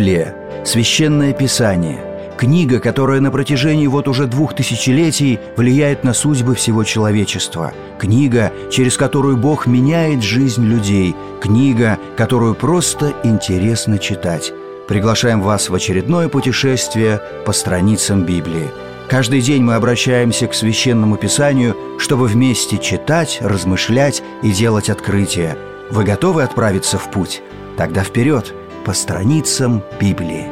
Библия – священное писание, книга, которая на протяжении уже 2000 влияет на судьбы всего человечества, книга, через которую Бог меняет жизнь людей, книга, которую просто интересно читать. Приглашаем вас в очередное путешествие по страницам Библии. Каждый день мы обращаемся к Священному Писанию, чтобы вместе читать, размышлять и делать открытия. Вы готовы отправиться в путь? Тогда вперед, по страницам Библии.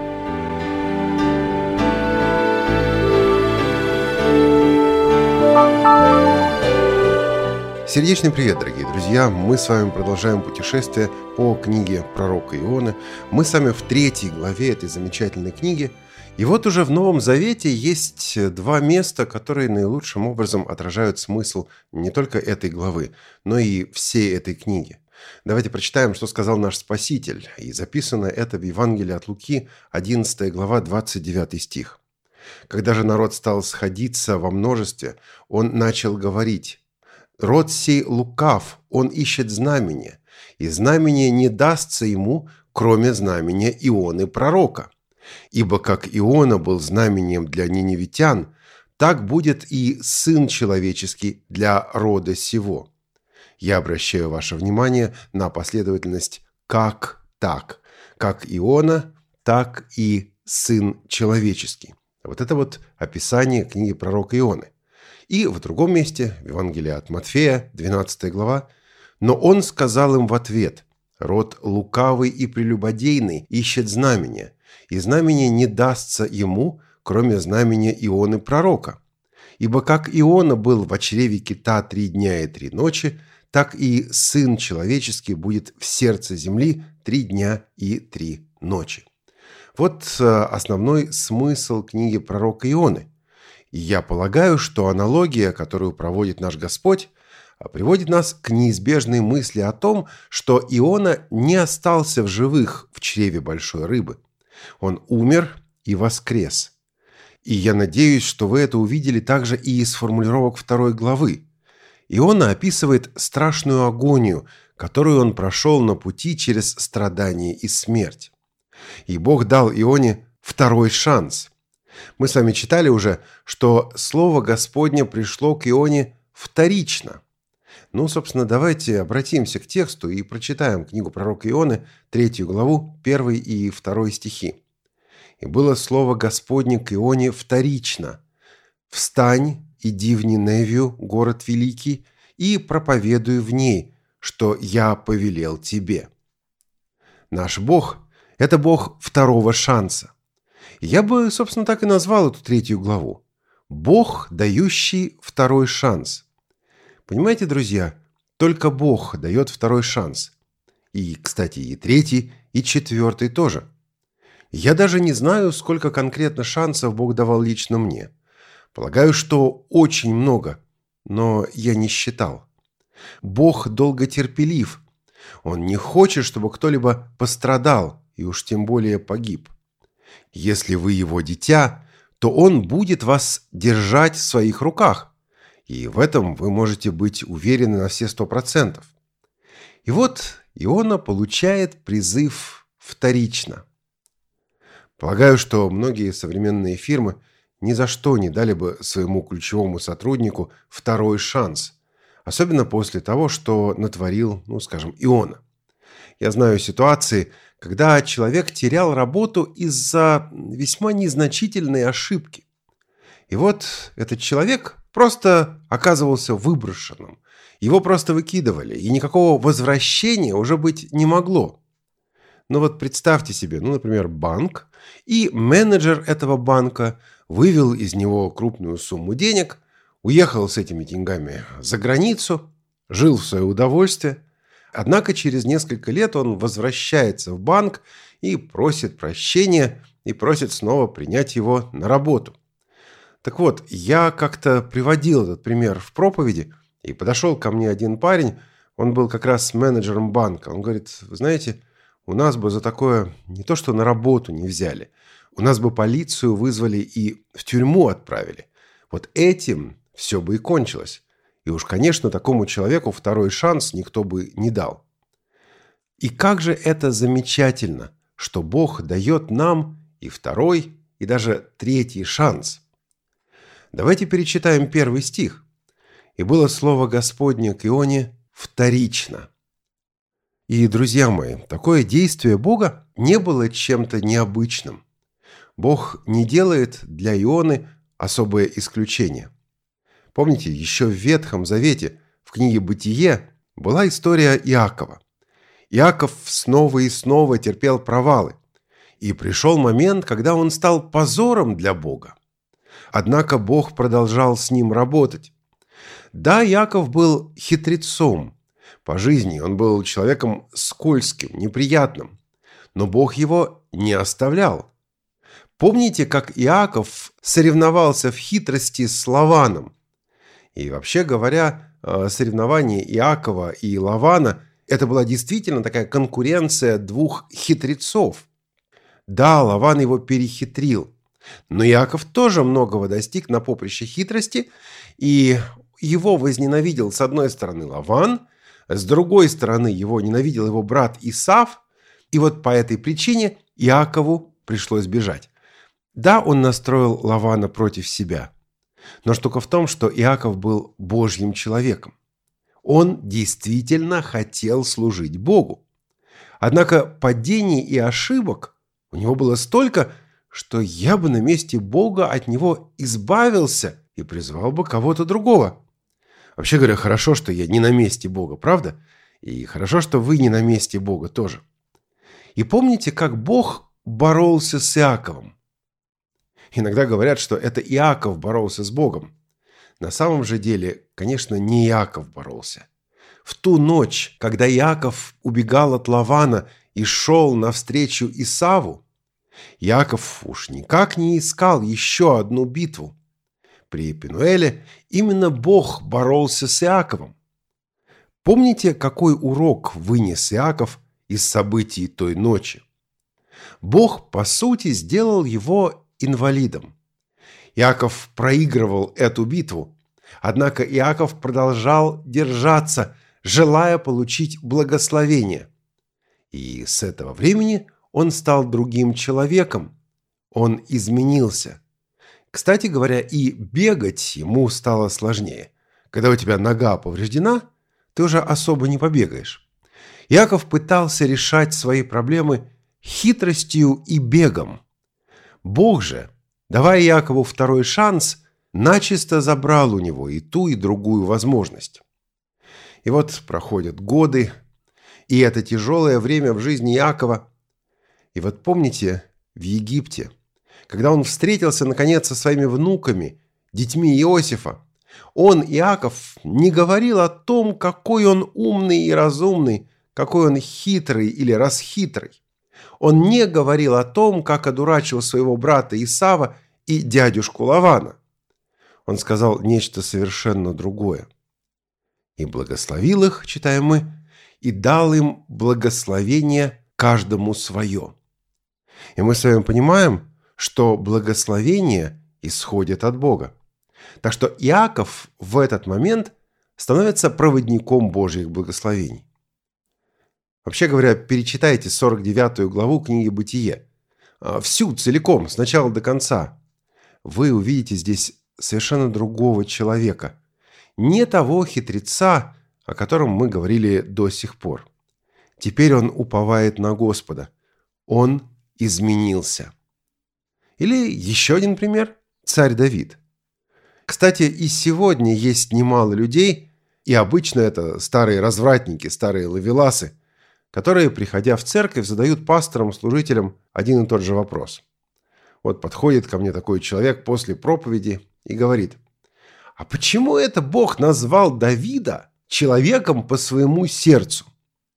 Сердечный привет, дорогие друзья! Мы с вами продолжаем путешествие по книге пророка Ионы. Мы с вами в 3 главе этой замечательной книги. И вот уже в Новом Завете есть 2 места, которые наилучшим образом отражают смысл не только этой главы, но и всей этой книги. Давайте прочитаем, что сказал наш Спаситель. И записано это в Евангелии от Луки, 11 глава, 29 стих. «Когда же народ стал сходиться во множестве, он начал говорить: род сей лукав, он ищет знамения, и знамение не дастся ему, кроме знамения Ионы пророка. Ибо как Иона был знамением для ниневитян, так будет и Сын Человеческий для рода сего». Я обращаю ваше внимание на последовательность «как так». Как Иона, так и Сын Человеческий. Вот это вот описание книги пророка Ионы. И в другом месте, в Евангелии от Матфея, 12 глава, «Но он сказал им в ответ: род лукавый и прелюбодейный ищет знамения, и знамение не дастся ему, кроме знамения Ионы пророка. Ибо как Иона был в чреве кита 3 дня и 3 ночи, так и Сын Человеческий будет в сердце земли 3 дня и 3 ночи». Вот основной смысл книги пророка Ионы. И я полагаю, что аналогия, которую проводит наш Господь, приводит нас к неизбежной мысли о том, что Иона не остался в живых в чреве большой рыбы. Он умер и воскрес. И я надеюсь, что вы это увидели также и из формулировок 2 главы. Иона описывает страшную агонию, которую он прошел на пути через страдания и смерть. И Бог дал Ионе 2 шанс. Мы с вами читали уже, что Слово Господне пришло к Ионе вторично. Собственно, давайте обратимся к тексту и прочитаем книгу пророка Ионы, 3 главу, 1 и 2 стихи. «И было Слово Господне к Ионе вторично: встань, иди в Ниневию, город великий, и проповедуй в ней, что я повелел тебе». Наш Бог – это Бог 2 шанса. Я бы, собственно, так и назвал эту 3 главу. Бог, дающий 2 шанс. Понимаете, друзья, только Бог дает 2 шанс. И, кстати, и 3, и 4 тоже. Я даже не знаю, сколько конкретно шансов Бог давал лично мне. Полагаю, что очень много, но я не считал. Бог долготерпелив. Он не хочет, чтобы кто-либо пострадал, и уж тем более погиб. Если вы его дитя, то он будет вас держать в своих руках. И в этом вы можете быть уверены на все 100%. И вот Иона получает призыв вторично. Полагаю, что многие современные фирмы ни за что не дали бы своему ключевому сотруднику 2 шанс. Особенно после того, что натворил, скажем, Иона. Я знаю ситуации, когда человек терял работу из-за весьма незначительной ошибки. И вот этот человек просто оказывался выброшенным. Его просто выкидывали, и никакого возвращения уже быть не могло. Но вот представьте себе, например, банк, и менеджер этого банка вывел из него крупную сумму денег, уехал с этими деньгами за границу, жил в свое удовольствие. Однако через несколько лет он возвращается в банк и просит прощения, и просит снова принять его на работу. Так вот, я как-то приводил этот пример в проповеди, и подошел ко мне один парень, он был как раз менеджером банка. Он говорит: вы знаете, у нас бы за такое не то что на работу не взяли, у нас бы полицию вызвали и в тюрьму отправили. Вот этим все бы и кончилось. И уж, конечно, такому человеку 2 шанс никто бы не дал. И как же это замечательно, что Бог дает нам и второй, и даже третий шанс. Давайте перечитаем 1 стих. «И было слово Господне к Ионе вторично». И, друзья мои, такое действие Бога не было чем-то необычным. Бог не делает для Ионы особое исключение. Помните, еще в Ветхом Завете, в книге «Бытие», была история Иакова. Иаков снова и снова терпел провалы. И пришел момент, когда он стал позором для Бога. Однако Бог продолжал с ним работать. Да, Иаков был хитрецом. По жизни он был человеком скользким, неприятным. Но Бог его не оставлял. Помните, как Иаков соревновался в хитрости с Лаваном? И вообще говоря, соревнование Иакова и Лавана – это была действительно такая конкуренция двух хитрецов. Да, Лаван его перехитрил, но Иаков тоже многого достиг на поприще хитрости, и его возненавидел с одной стороны Лаван, с другой стороны его ненавидел его брат Исав, и вот по этой причине Иакову пришлось бежать. Да, он настроил Лавана против себя, но штука в том, что Иаков был Божьим человеком. Он действительно хотел служить Богу. Однако падений и ошибок у него было столько, что я бы на месте Бога от него избавился и призвал бы кого-то другого. Вообще говоря, хорошо, что я не на месте Бога, правда? И хорошо, что вы не на месте Бога тоже. И помните, как Бог боролся с Иаковом? Иногда говорят, что это Иаков боролся с Богом. На самом же деле, конечно, не Иаков боролся. В ту ночь, когда Иаков убегал от Лавана и шел навстречу Исаву, Иаков уж никак не искал еще одну битву. При Пенуэле именно Бог боролся с Иаковом. Помните, какой урок вынес Иаков из событий той ночи? Бог, по сути, сделал его инвалидом. Иаков проигрывал эту битву, однако Иаков продолжал держаться, желая получить благословение. И с этого времени он стал другим человеком. Он изменился. Кстати говоря, и бегать ему стало сложнее. Когда у тебя нога повреждена, ты уже особо не побегаешь. Иаков пытался решать свои проблемы хитростью и бегом. Бог же, давая Иакову второй шанс, начисто забрал у него и ту, и другую возможность. И вот проходят годы, и это тяжелое время в жизни Иакова. И вот помните, в Египте, когда он встретился наконец со своими внуками, детьми Иосифа, он, Иаков, не говорил о том, какой он умный и разумный, какой он хитрый или расхитрый. Он не говорил о том, как одурачил своего брата Исава и дядюшку Лавана. Он сказал нечто совершенно другое. «И благословил их», читаем мы, «и дал им благословение каждому свое». И мы с вами понимаем, что благословение исходит от Бога. Так что Иаков в этот момент становится проводником Божьих благословений. Вообще говоря, перечитайте 49 главу книги «Бытие». Всю, целиком, с начала до конца. Вы увидите здесь совершенно другого человека. Не того хитреца, о котором мы говорили до сих пор. Теперь он уповает на Господа. Он изменился. Или еще один пример – царь Давид. Кстати, и сегодня есть немало людей, и обычно это старые развратники, старые ловеласы, которые, приходя в церковь, задают пасторам, служителям один и тот же вопрос. Вот подходит ко мне такой человек после проповеди и говорит: «А почему это Бог назвал Давида человеком по своему сердцу?»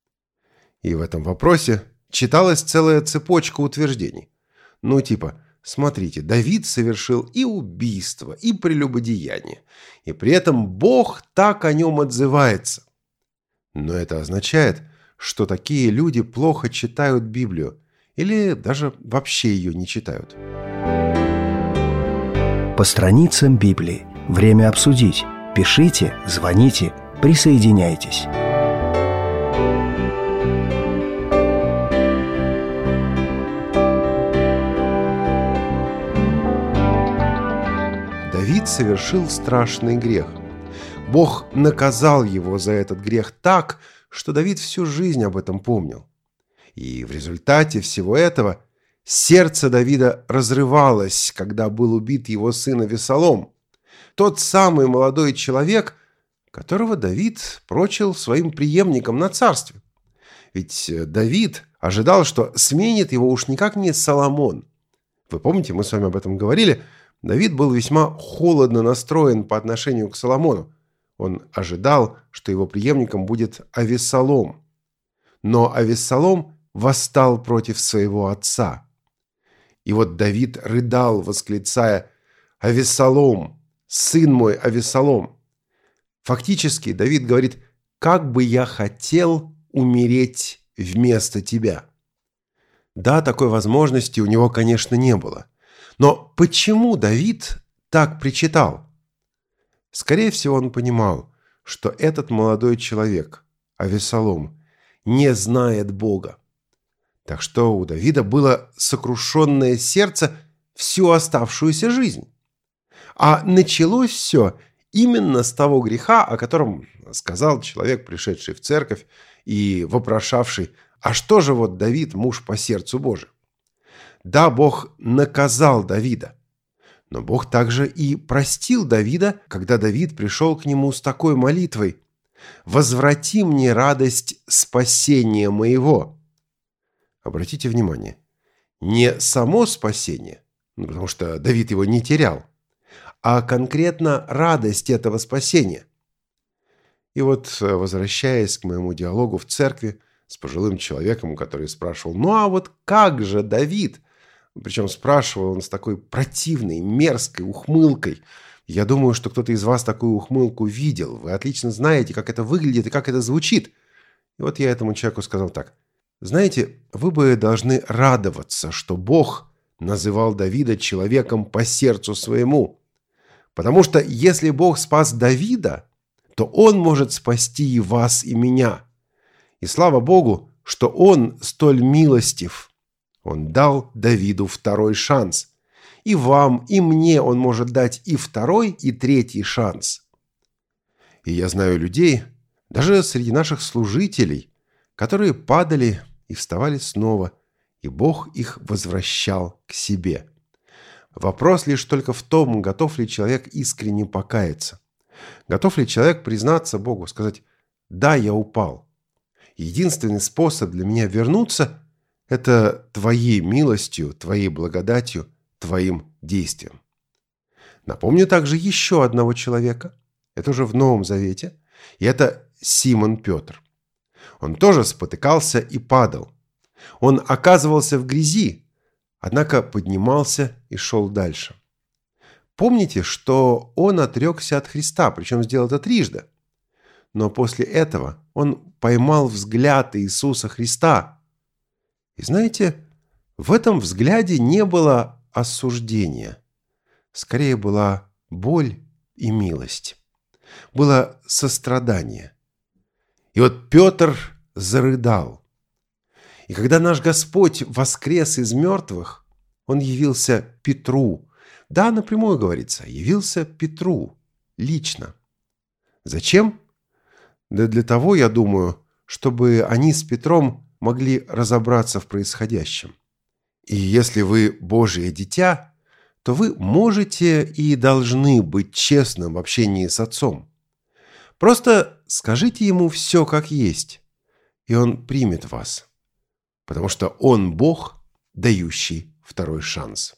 И в этом вопросе читалась целая цепочка утверждений. Ну типа: смотрите, Давид совершил и убийство, и прелюбодеяние, и при этом Бог так о нем отзывается. Но это означает, что такие люди плохо читают Библию или даже вообще ее не читают. По страницам Библии. Время обсудить. Пишите, звоните, присоединяйтесь. Давид совершил страшный грех. Бог наказал его за этот грех так, что Давид всю жизнь об этом помнил. И в результате всего этого сердце Давида разрывалось, когда был убит его сын Авессалом, тот самый молодой человек, которого Давид прочил своим преемником на царстве. Ведь Давид ожидал, что сменит его уж никак не Соломон. Вы помните, мы с вами об этом говорили, Давид был весьма холодно настроен по отношению к Соломону. Он ожидал, что его преемником будет Авессалом. Но Авессалом восстал против своего отца. И вот Давид рыдал, восклицая: «Авессалом, сын мой Авессалом!» Фактически Давид говорит: «Как бы я хотел умереть вместо тебя». Да, такой возможности у него, конечно, не было. Но почему Давид так причитал? Скорее всего, он понимал, что этот молодой человек, Авессалом, не знает Бога. Так что у Давида было сокрушенное сердце всю оставшуюся жизнь. А началось все именно с того греха, о котором сказал человек, пришедший в церковь и вопрошавший: «А что же вот Давид, муж по сердцу Божию?» Да, Бог наказал Давида, но Бог также и простил Давида, когда Давид пришел к нему с такой молитвой: «Возврати мне радость спасения моего». Обратите внимание, не само спасение, потому что Давид его не терял, а конкретно радость этого спасения. И вот, возвращаясь к моему диалогу в церкви с пожилым человеком, который спрашивал: «Ну а вот как же Давид?» Причем спрашивал он с такой противной, мерзкой ухмылкой. Я думаю, что кто-то из вас такую ухмылку видел. Вы отлично знаете, как это выглядит и как это звучит. И вот я этому человеку сказал так: «Знаете, вы бы должны радоваться, что Бог называл Давида человеком по сердцу своему. Потому что если Бог спас Давида, то Он может спасти и вас, и меня. И слава Богу, что Он столь милостив. Он дал Давиду второй шанс. И вам, и мне Он может дать и второй, и третий шанс». И я знаю людей, даже среди наших служителей, которые падали и вставали снова, и Бог их возвращал к себе. Вопрос лишь только в том, готов ли человек искренне покаяться. Готов ли человек признаться Богу, сказать: «Да, я упал. Единственный способ для меня вернуться – это Твоей милостью, Твоей благодатью, Твоим действием». Напомню также еще одного человека. Это уже в Новом Завете. И это Симон Петр. Он тоже спотыкался и падал. Он оказывался в грязи, однако поднимался и шел дальше. Помните, что он отрекся от Христа, причем сделал это трижды. Но после этого он поймал взгляд Иисуса Христа. И знаете, в этом взгляде не было осуждения. Скорее была боль и милость. Было сострадание. И вот Петр зарыдал. И когда наш Господь воскрес из мертвых, Он явился Петру. Да, напрямую говорится, явился Петру лично. Зачем? Да для того, я думаю, чтобы они с Петром могли разобраться в происходящем. И если вы Божие дитя, то вы можете и должны быть честным в общении с Отцом. Просто скажите Ему все как есть, и Он примет вас, потому что Он Бог, дающий второй шанс.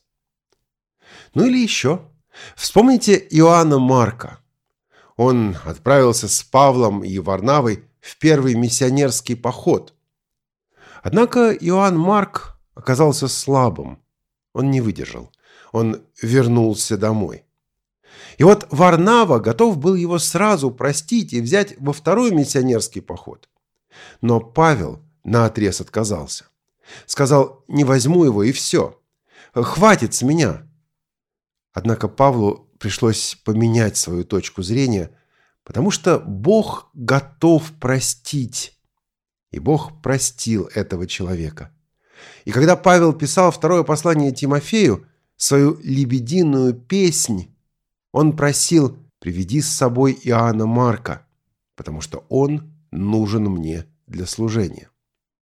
Ну или еще. Вспомните Иоанна Марка. Он отправился с Павлом и Варнавой в первый миссионерский поход. Однако Иоанн Марк оказался слабым. Он не выдержал. Он вернулся домой. И вот Варнава готов был его сразу простить и взять во второй миссионерский поход. Но Павел наотрез отказался. Сказал: «Не возьму его, и все. Хватит с меня». Однако Павлу пришлось поменять свою точку зрения, потому что Бог готов простить. И Бог простил этого человека. И когда Павел писал второе послание Тимофею, свою лебединую песнь, Он просил: «Приведи с собой Иоанна Марка, потому что он нужен мне для служения».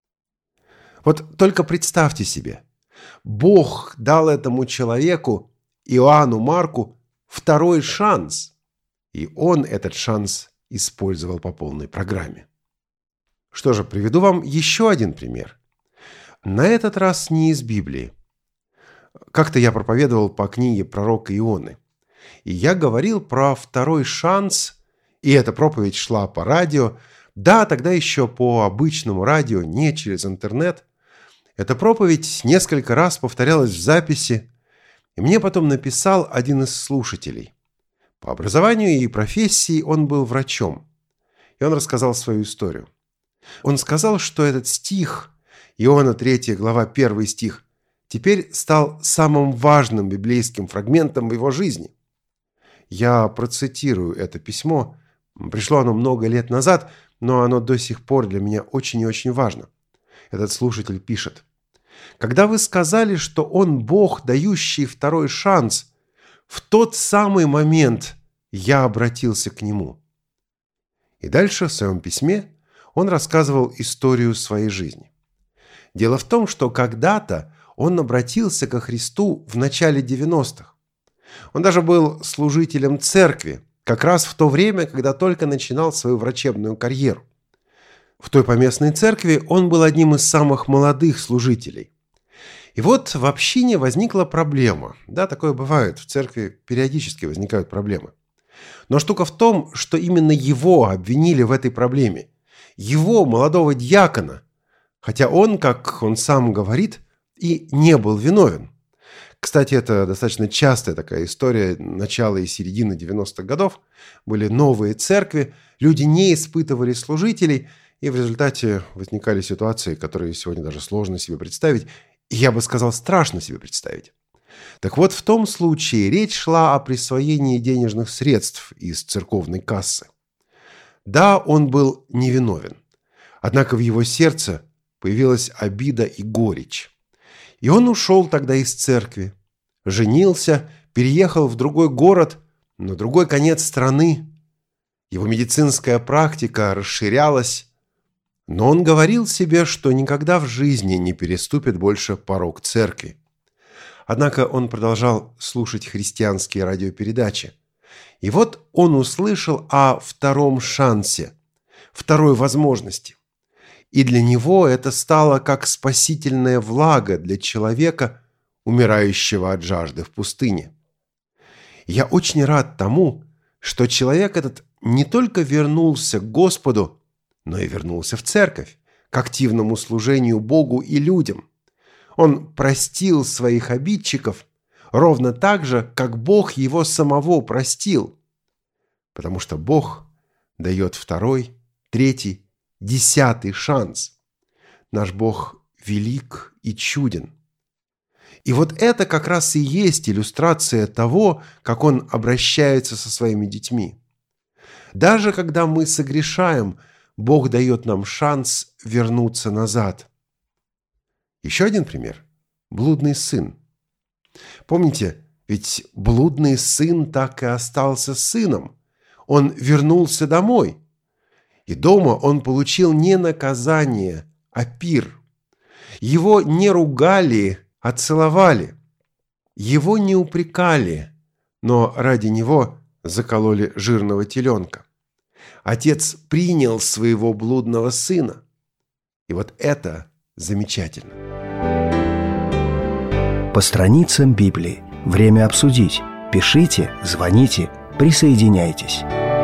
Вот только представьте себе, Бог дал этому человеку, Иоанну Марку, второй шанс, и он этот шанс использовал по полной программе. Что же, приведу вам еще один пример. На этот раз не из Библии. Как-то я проповедовал по книге пророка Ионы. И я говорил про второй шанс, и эта проповедь шла по радио. Да, тогда еще по обычному радио, не через интернет. Эта проповедь несколько раз повторялась в записи, и мне потом написал один из слушателей. По образованию и профессии он был врачом, и он рассказал свою историю. Он сказал, что этот стих, Иоанна 3 глава 1 стих, теперь стал самым важным библейским фрагментом в его жизни. Я процитирую это письмо. Пришло оно много лет назад, но оно до сих пор для меня очень и очень важно. Этот слушатель пишет: «Когда вы сказали, что Он Бог, дающий второй шанс, в тот самый момент я обратился к Нему». И дальше в своем письме он рассказывал историю своей жизни. Дело в том, что когда-то он обратился ко Христу в начале 90-х. Он даже был служителем церкви, как раз в то время, когда только начинал свою врачебную карьеру. В той поместной церкви он был одним из самых молодых служителей. И вот в общине возникла проблема. Да, такое бывает, в церкви периодически возникают проблемы. Но штука в том, что именно его обвинили в этой проблеме. Его, молодого диакона, хотя он, как он сам говорит, и не был виновен. Кстати, это достаточно частая такая история начала и середины 90-х годов. Были новые церкви, люди не испытывали служителей, и в результате возникали ситуации, которые сегодня даже сложно себе представить, и я бы сказал, страшно себе представить. Так вот, в том случае речь шла о присвоении денежных средств из церковной кассы. Да, он был невиновен, однако в его сердце появилась обида и горечь. И он ушел тогда из церкви, женился, переехал в другой город, на другой конец страны. Его медицинская практика расширялась, но он говорил себе, что никогда в жизни не переступит больше порог церкви. Однако он продолжал слушать христианские радиопередачи. И вот он услышал о втором шансе, второй возможности. И для него это стало как спасительная влага для человека, умирающего от жажды в пустыне. Я очень рад тому, что человек этот не только вернулся к Господу, но и вернулся в церковь, к активному служению Богу и людям. Он простил своих обидчиков ровно так же, как Бог его самого простил. Потому что Бог дает второй, третий, 10-й шанс. Наш Бог велик и чуден. И вот это как раз и есть иллюстрация того, как Он обращается со своими детьми. Даже когда мы согрешаем, Бог дает нам шанс вернуться назад. Еще один пример. Блудный сын. Помните, ведь блудный сын так и остался сыном. Он вернулся домой. И дома он получил не наказание, а пир. Его не ругали, а целовали. Его не упрекали, но ради него закололи жирного теленка. Отец принял своего блудного сына. И вот это замечательно. По страницам Библии. Время обсудить. Пишите, звоните, присоединяйтесь.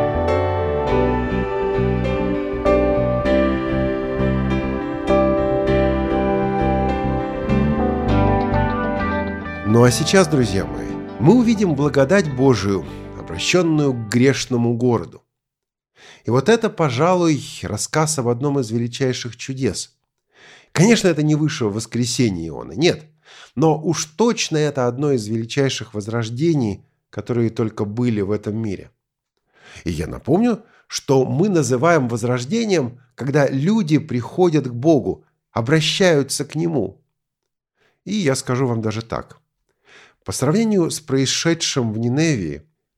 Ну а сейчас, друзья мои, мы увидим благодать Божию, обращенную к грешному городу. И вот это, пожалуй, рассказ об одном из величайших чудес. Конечно, это не высшего воскресения Ионы, нет. Но уж точно это одно из величайших возрождений, которые только были в этом мире. И я напомню, что мы называем возрождением, когда люди приходят к Богу, обращаются к Нему. И я скажу вам даже так. По сравнению с происшедшим в Ниневии,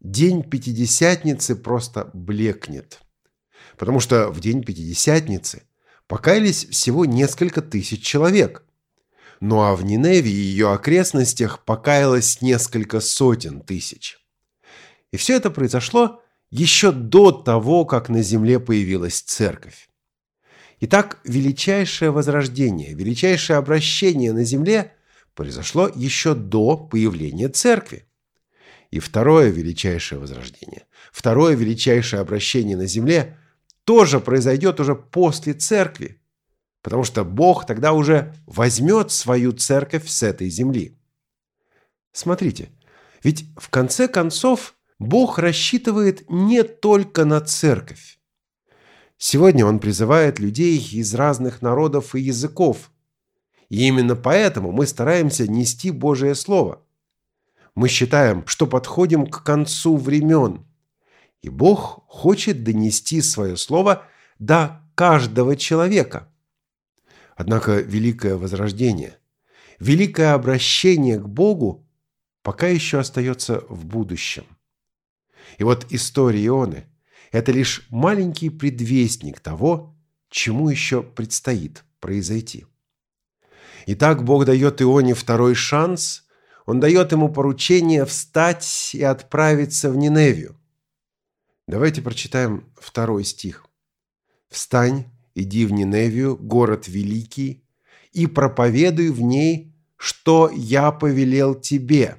день Пятидесятницы просто блекнет. Потому что в день Пятидесятницы покаялись всего несколько тысяч человек. Ну а в Ниневии и ее окрестностях покаялось несколько сотен тысяч. И все это произошло еще до того, как на земле появилась церковь. Итак, величайшее возрождение, величайшее обращение на земле произошло еще до появления церкви. И второе величайшее возрождение, второе величайшее обращение на земле тоже произойдет уже после церкви, потому что Бог тогда уже возьмет свою церковь с этой земли. Смотрите, ведь в конце концов Бог рассчитывает не только на церковь. Сегодня Он призывает людей из разных народов и языков. И именно поэтому мы стараемся нести Божие Слово. Мы считаем, что подходим к концу времен. И Бог хочет донести свое Слово до каждого человека. Однако великое возрождение, великое обращение к Богу пока еще остается в будущем. И вот история Ионы – это лишь маленький предвестник того, чему еще предстоит произойти. Итак, Бог дает Ионе второй шанс, Он дает ему поручение встать и отправиться в Ниневию. Давайте прочитаем 2 стих. «Встань, иди в Ниневию, город великий, и проповедуй в ней, что я повелел тебе».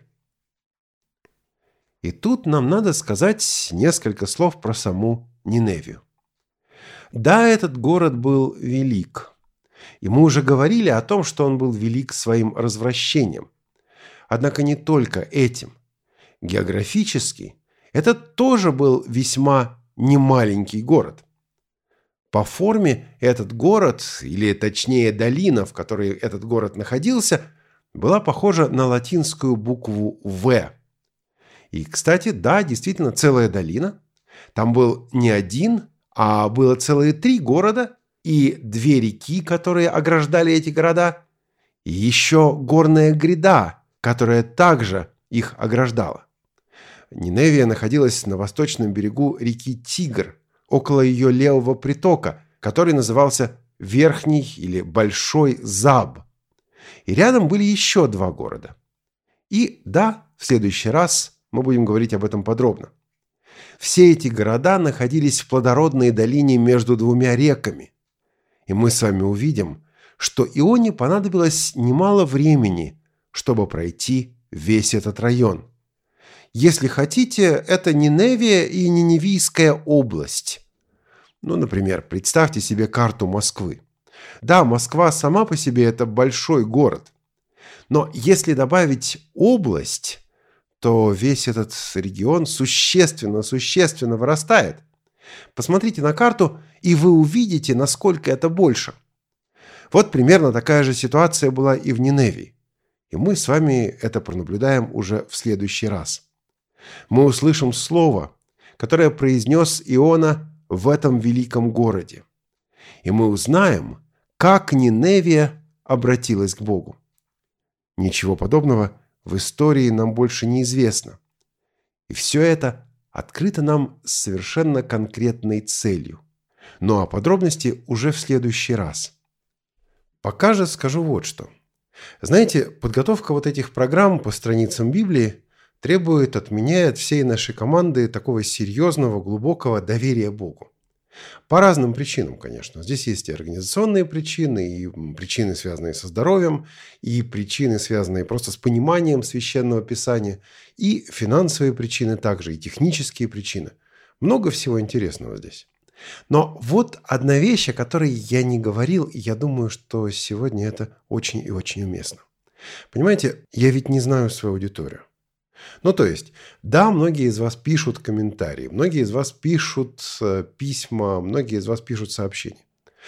И тут нам надо сказать несколько слов про саму Ниневию. Да, этот город был велик. И мы уже говорили о том, что он был велик своим развращением. Однако не только этим. Географически это тоже был весьма немаленький город. По форме этот город, или точнее долина, в которой этот город находился, была похожа на латинскую букву «В». И, кстати, да, действительно, целая долина. Там был не один, а было целые 3 города и 2 реки, которые ограждали эти города, и еще горная гряда, которая также их ограждала. Ниневия находилась на восточном берегу реки Тигр, около ее левого притока, который назывался Верхний или Большой Заб. И рядом были еще 2 города. И да, в следующий раз мы будем говорить об этом подробно. Все эти города находились в плодородной долине между 2 реками. И мы с вами увидим, что Ионе понадобилось немало времени, чтобы пройти весь этот район. Если хотите, это Ниневия и Ниневийская область. Ну, например, представьте себе карту Москвы. Да, Москва сама по себе – это большой город. Но если добавить область, то весь этот регион существенно вырастает. Посмотрите на карту, и вы увидите, насколько это больше. Вот примерно такая же ситуация была и в Ниневии. И мы с вами это пронаблюдаем уже в следующий раз. Мы услышим слово, которое произнес Иона в этом великом городе. И мы узнаем, как Ниневия обратилась к Богу. Ничего подобного в истории нам больше не известно. И все это открыто нам с совершенно конкретной целью. Ну а подробности уже в следующий раз. Пока же скажу вот что. Знаете, подготовка вот этих программ по страницам Библии требует от меня и от всей нашей команды такого серьезного, глубокого доверия Богу. По разным причинам, конечно. Здесь есть и организационные причины, и причины, связанные со здоровьем, и причины, связанные просто с пониманием Священного Писания, и финансовые причины также, и технические причины. Много всего интересного здесь. Но вот одна вещь, о которой я не говорил, и я думаю, что сегодня это очень и очень уместно. Понимаете, я ведь не знаю свою аудиторию. Ну, то есть, да, многие из вас пишут комментарии, многие из вас пишут письма, многие из вас пишут сообщения.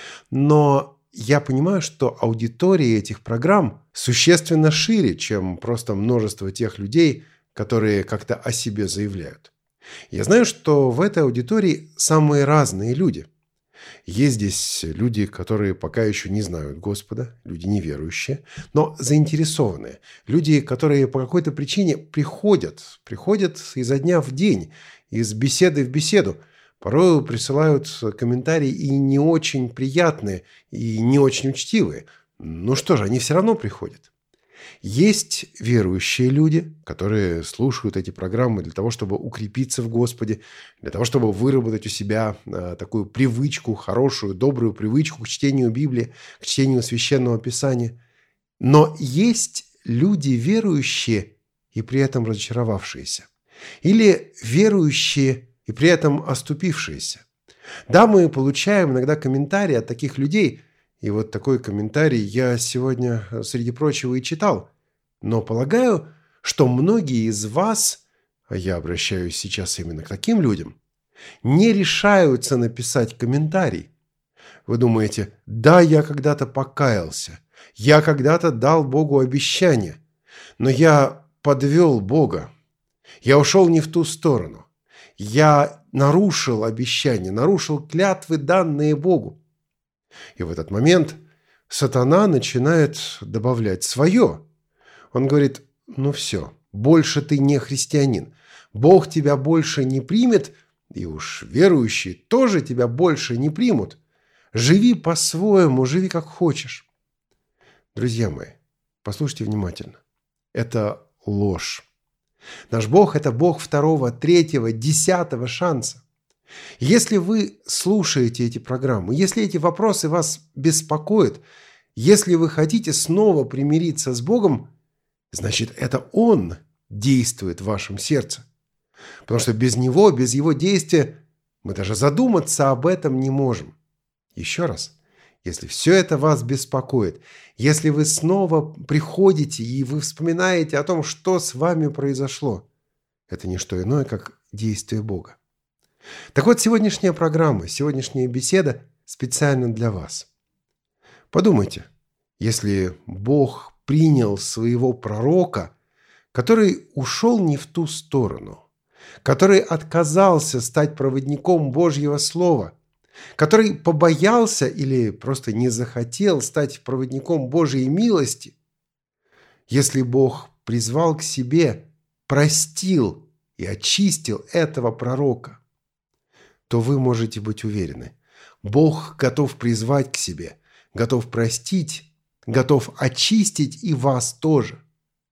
Но я понимаю, что аудитория этих программ существенно шире, чем просто множество тех людей, которые как-то о себе заявляют. Я знаю, что в этой аудитории самые разные люди. Есть здесь люди, которые пока еще не знают Господа, люди неверующие, но заинтересованные. Люди, которые по какой-то причине приходят изо дня в день, из беседы в беседу. Порой присылают комментарии и не очень приятные, и не очень учтивые. Ну что же, они все равно приходят. Есть верующие люди, которые слушают эти программы для того, чтобы укрепиться в Господе, для того, чтобы выработать у себя такую привычку, хорошую, добрую привычку к чтению Библии, к чтению Священного Писания. Но есть люди верующие и при этом разочаровавшиеся. Или верующие и при этом оступившиеся. Да, мы получаем иногда комментарии от таких людей, и вот такой комментарий я сегодня, среди прочего, и читал. Но полагаю, что многие из вас, а я обращаюсь сейчас именно к таким людям, не решаются написать комментарий. Вы думаете, да, я когда-то покаялся, я когда-то дал Богу обещание, но я подвел Бога, я ушел не в ту сторону, я нарушил обещание, нарушил клятвы, данные Богу. И в этот момент сатана начинает добавлять свое. Он говорит, ну все, больше ты не христианин. Бог тебя больше не примет, и уж верующие тоже тебя больше не примут. Живи по-своему, живи как хочешь. Друзья мои, послушайте внимательно. Это ложь. Наш Бог – это Бог второго, третьего, 10-го шанса. Если вы слушаете эти программы, если эти вопросы вас беспокоят, если вы хотите снова примириться с Богом, значит, это Он действует в вашем сердце. Потому что без Него, без Его действия мы даже задуматься об этом не можем. Еще раз, если все это вас беспокоит, если вы снова приходите и вы вспоминаете о том, что с вами произошло, это не что иное, как действие Бога. Так вот, сегодняшняя программа, сегодняшняя беседа специально для вас. Подумайте, если Бог принял своего пророка, который ушел не в ту сторону, который отказался стать проводником Божьего Слова, который побоялся или просто не захотел стать проводником Божьей милости, если Бог призвал к себе, простил и очистил этого пророка, то вы можете быть уверены, Бог готов призвать к себе, готов простить, готов очистить и вас тоже.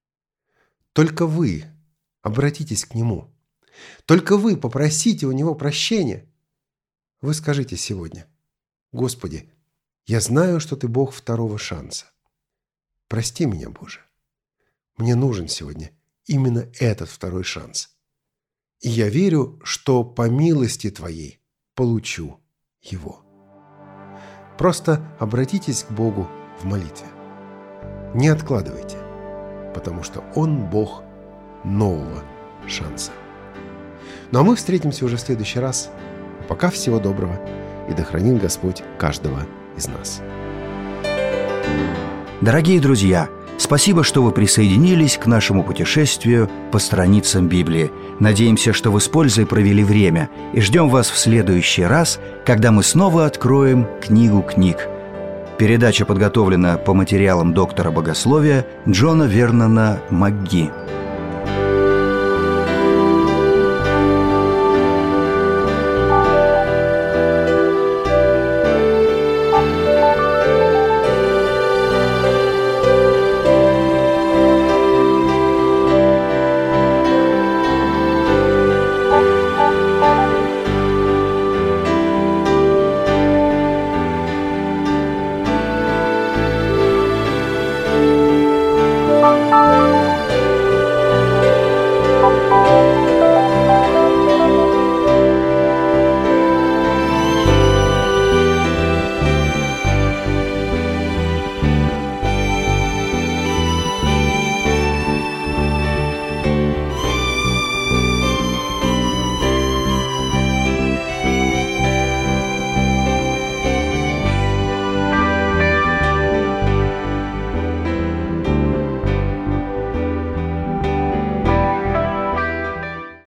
Только вы обратитесь к Нему. Только вы попросите у Него прощения. Вы скажите сегодня, Господи, я знаю, что Ты Бог второго шанса. Прости меня, Боже. Мне нужен сегодня именно этот второй шанс. И я верю, что по милости Твоей получу его. Просто обратитесь к Богу в молитве. Не откладывайте, потому что Он Бог нового шанса. Ну а мы встретимся уже в следующий раз. Пока всего доброго, и да хранит Господь каждого из нас. Дорогие друзья, спасибо, что вы присоединились к нашему путешествию по страницам Библии. Надеемся, что вы с пользой провели время, и ждем вас в следующий раз, когда мы снова откроем книгу книг. Передача подготовлена по материалам доктора богословия Джона Вернона МакГи.